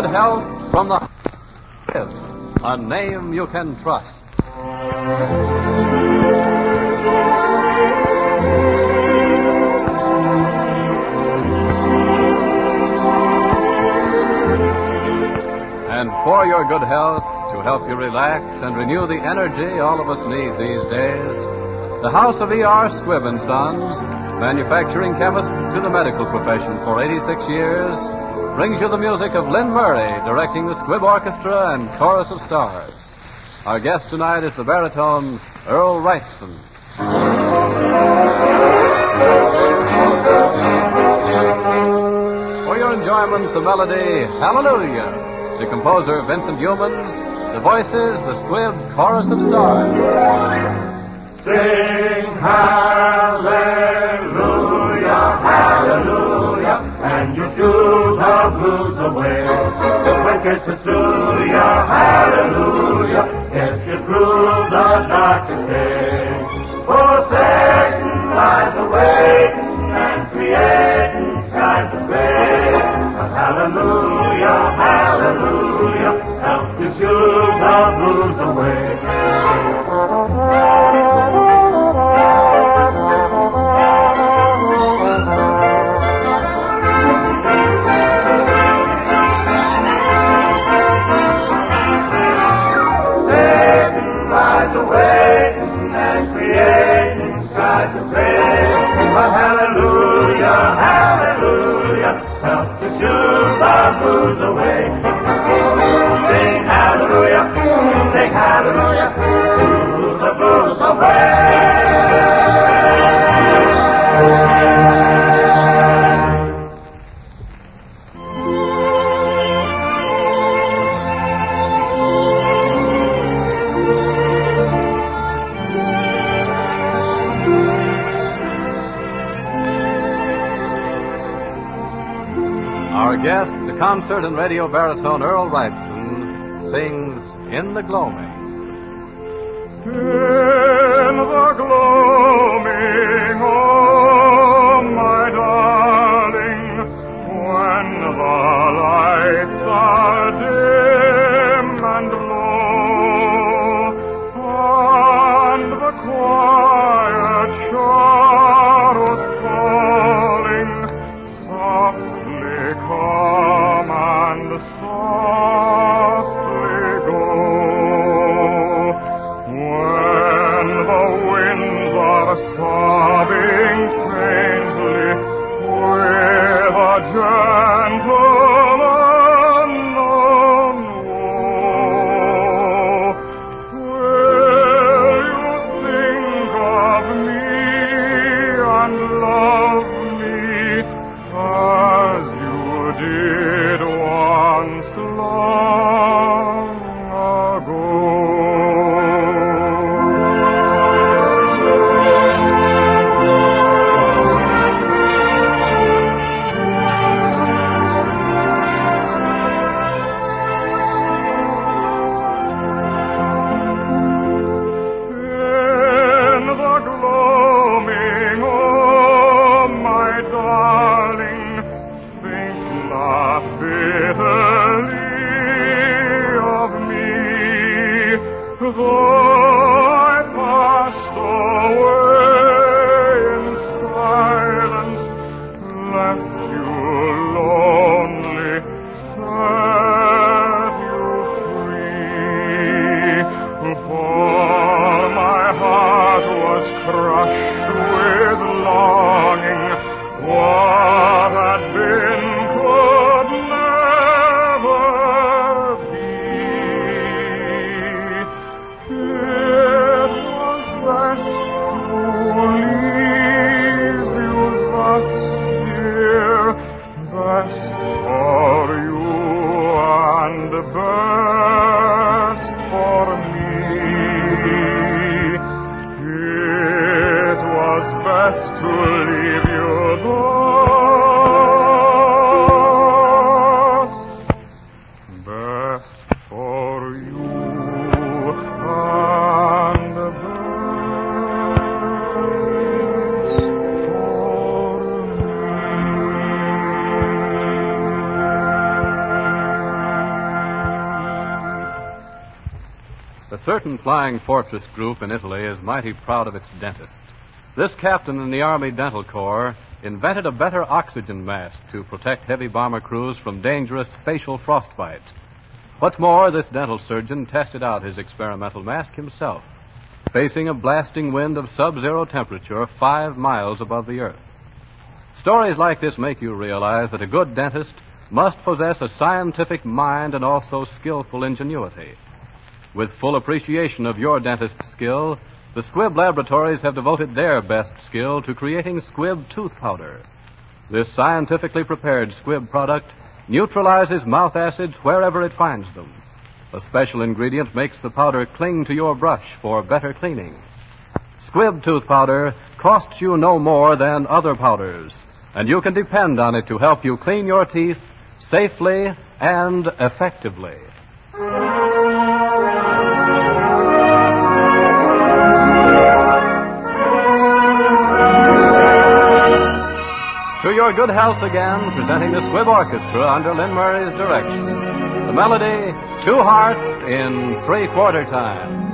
health from the a name you can trust. And for your good health, to help you relax and renew the energy all of us need these days, the House of E.R. Squibb & Sons, manufacturing chemists to the medical profession for 86 years, brings you the music of Lynn Murray, directing the Squibb Orchestra and Chorus of Stars. Our guest tonight is the baritone Earl Wrightson. For your enjoyment, the melody, Hallelujah. The composer, Vincent Youmans. The voices, the Squibb Chorus of Stars. Sing hallelujah, hallelujah, and you shoo the blues away. The wicked pursue you, hallelujah, gets you through the darkest day. For Satan lies awaiting and creating skies of gray. But hallelujah, hallelujah, helps to shoo the blues away. Waiting and creating skies of gray. But hallelujah, hallelujah, helps to shoo the blues away. Sing hallelujah, shoo the blues away. Our guest, the concert and radio baritone Earl Wrightson, sings In the Gloaming. In the gloaming, oh my darling, when the lights are dim and low, and the quiet shadows falling softly come and softly go. When the winds are sobbing faintly with a gentle unknown woe, will you think of me and love me as you did once long ago? In the gloaming, oh my darling, think not bitterly of me, though I passed away in silence, left you lonely, set you free. For my heart was crushed with longing. What had been could never be. It was best to leave you thus, dear, best for you and best for me. It was best to leave you thus, best for you and best for me. certain flying fortress group in Italy is mighty proud of its dentist. This captain in the Army Dental Corps invented a better oxygen mask to protect heavy bomber crews from dangerous facial frostbite. What's more, this dental surgeon tested out his experimental mask himself, facing a blasting wind of sub-zero temperature 5 miles above the earth. Stories like this make you realize that a good dentist must possess a scientific mind and also skillful ingenuity. With full appreciation of your dentist's skill, the Squibb Laboratories have devoted their best skill to creating Squibb tooth powder. This scientifically prepared Squibb product neutralizes mouth acids wherever it finds them. A special ingredient makes the powder cling to your brush for better cleaning. Squibb tooth powder costs you no more than other powders, and you can depend on it to help you clean your teeth safely and effectively. To your good health again, presenting the Squibb Orchestra under Lynn Murray's direction. The melody, Two Hearts in 3/4 time.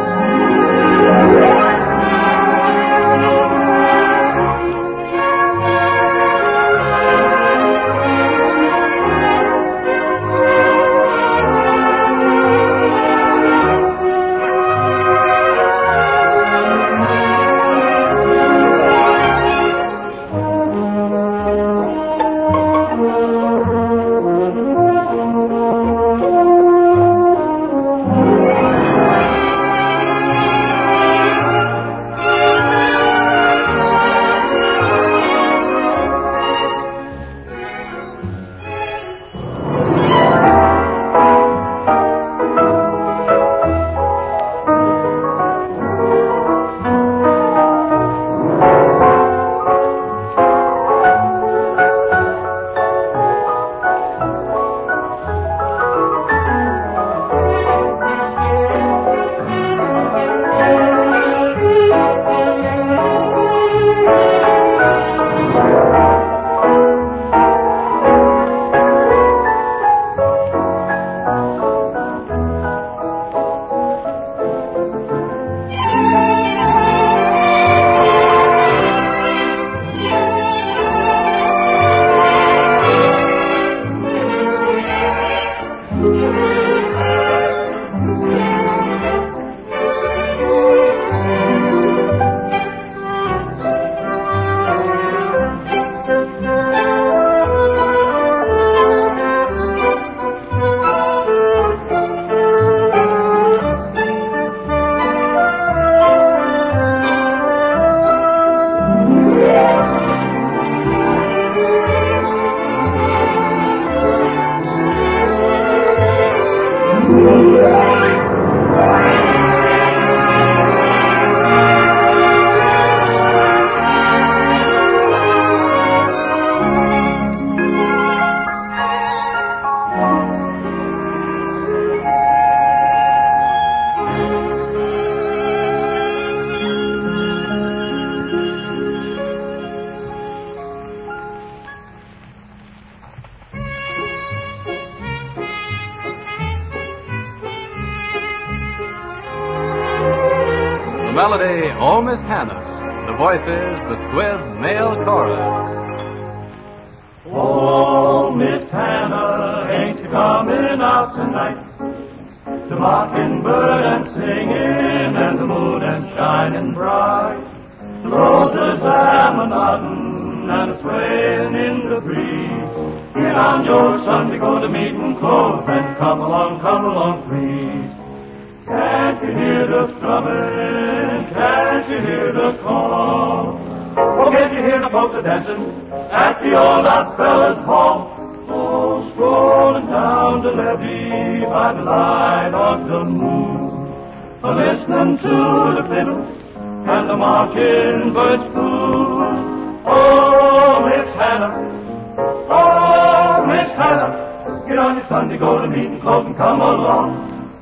Melody, Oh Miss Hannah. The voices, the Squibb Male Chorus. Oh, Miss Hannah, ain't you coming out tonight? The mockingbird and singing, and the moon and shining bright. The roses am a-nodding and a-swaying in the breeze. Get on your Sunday, go to meeting clothes, and come along, please. Can't you hear the strumming? Can't you hear the call? Oh, can't you hear the folks a-dancing at the old Oddfellows' Hall? Oh, strolling down the levee by the light of the moon, listening to the fiddle and the mockingbirds too. Oh, Miss Hannah, get on your Sunday, go to meeting clothes and come along.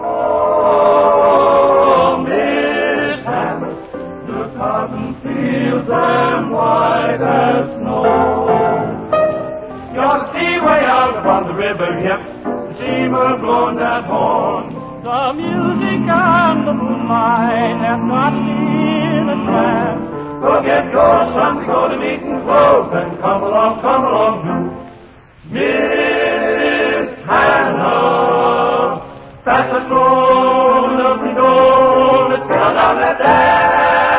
Oh, Miss Hannah, the cotton fields are white as snow. You ought to see way out upon the river, yep, the steamer blowing that horn. The music and the moonlight have not been a trap. So get your Sunday golden eating clothes and come along to Miss Hannah. Fast let's go, Lucy, go, let's get on down that dance.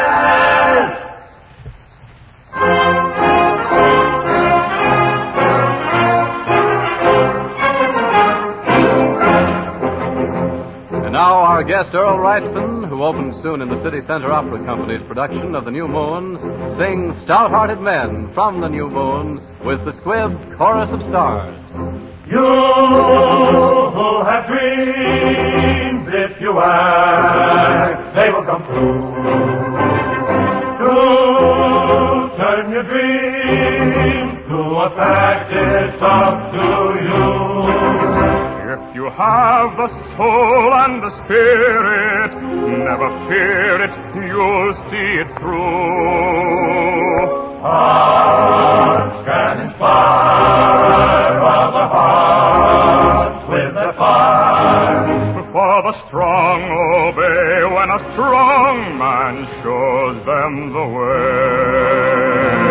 And now our guest Earl Wrightson, who opens soon in the City Center Opera Company's production of The New Moon, sings Stout-Hearted Men from The New Moon with the Squibb Chorus of Stars. You who have dreams, if you act, they will come true. To turn your dreams to a fact, it's up to you. If you have the soul and the spirit, never fear it, you'll see it through. Hearts can inspire other hearts with their fire. For the strong obey when a strong man shows them the way.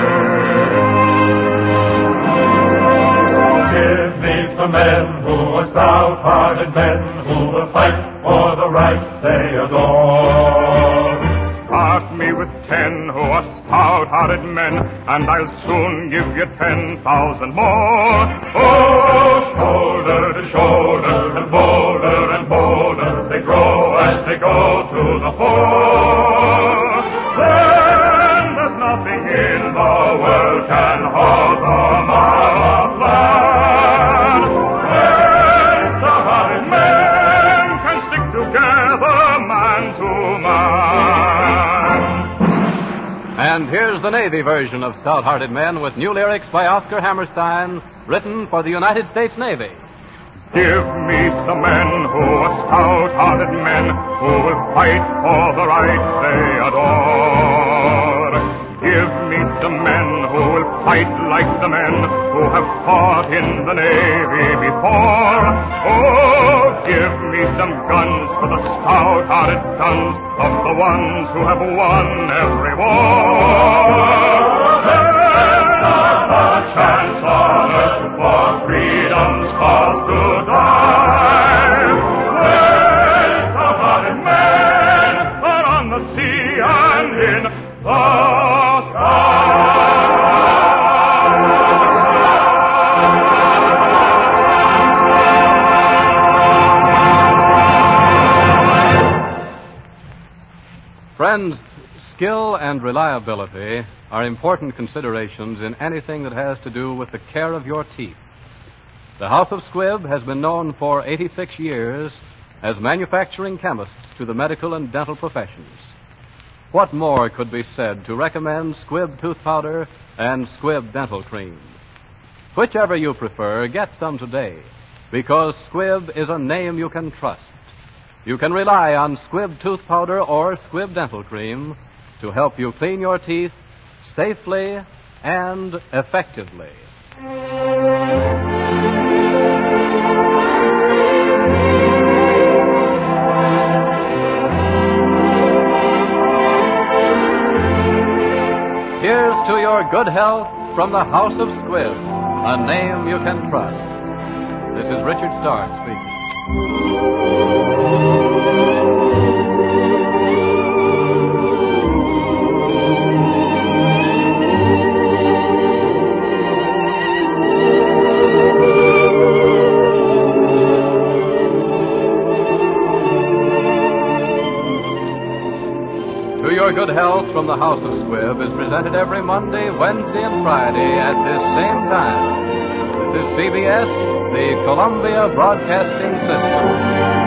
Give me some men who are stout-hearted men who will fight for the right they adore. Start me with 10 who are stout-hearted men, and I'll soon give you 10,000 more. Oh, shoulder to shoulder, and bolder, they grow as they go to the fore. Then there's nothing in the world can halt a mile of land. When stout-hearted men can stick together, man to man. And here's the Navy version of Stout-Hearted Men with new lyrics by Oscar Hammerstein, written for the United States Navy. Give me some men who are stout-hearted men who will fight for the right they adore. Give me some men who will fight like the men who have fought in the Navy before. Oh, give me some guns for the stout-hearted sons of the ones who have won every war. There's not a chance on earth for freedom's cause to die. When stout-hearted men are on the sea and in the sky. Friends, skill and reliability are important considerations in anything that has to do with the care of your teeth. The House of Squibb has been known for 86 years as manufacturing chemists to the medical and dental professions. What more could be said to recommend Squibb tooth powder and Squibb dental cream? Whichever you prefer, get some today, because Squibb is a name you can trust. You can rely on Squibb tooth powder or Squibb dental cream to help you clean your teeth safely and effectively. Here's to your good health from the House of Squibb, a name you can trust. This is Richard Stark speaking. To Your Good Health from the House of Squibb is presented every Monday, Wednesday, and Friday at this same time. This is CBS, the Columbia Broadcasting System.